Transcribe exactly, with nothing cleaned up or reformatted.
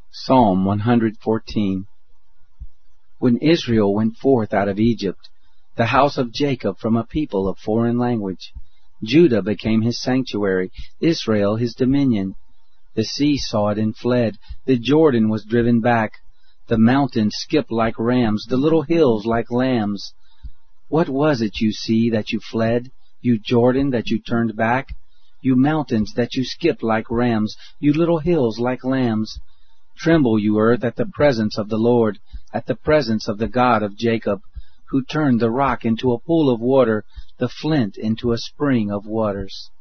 Psalm one hundred fourteen. When Israel went forth out of Egypt, the house of Jacob from a people of foreign language, Judah became his sanctuary, Israel his dominion. The sea saw it and fled, the Jordan was driven back, the mountains skipped like rams, the little hills like lambs. What was it, you sea, that you fled, you Jordan, that you turned back? You mountains, that you skipped like rams, you little hills like lambs? Tremble, you earth, at the presence of the Lord, at the presence of the God of Jacob, who turned the rock into a pool of water, the flint into a spring of waters.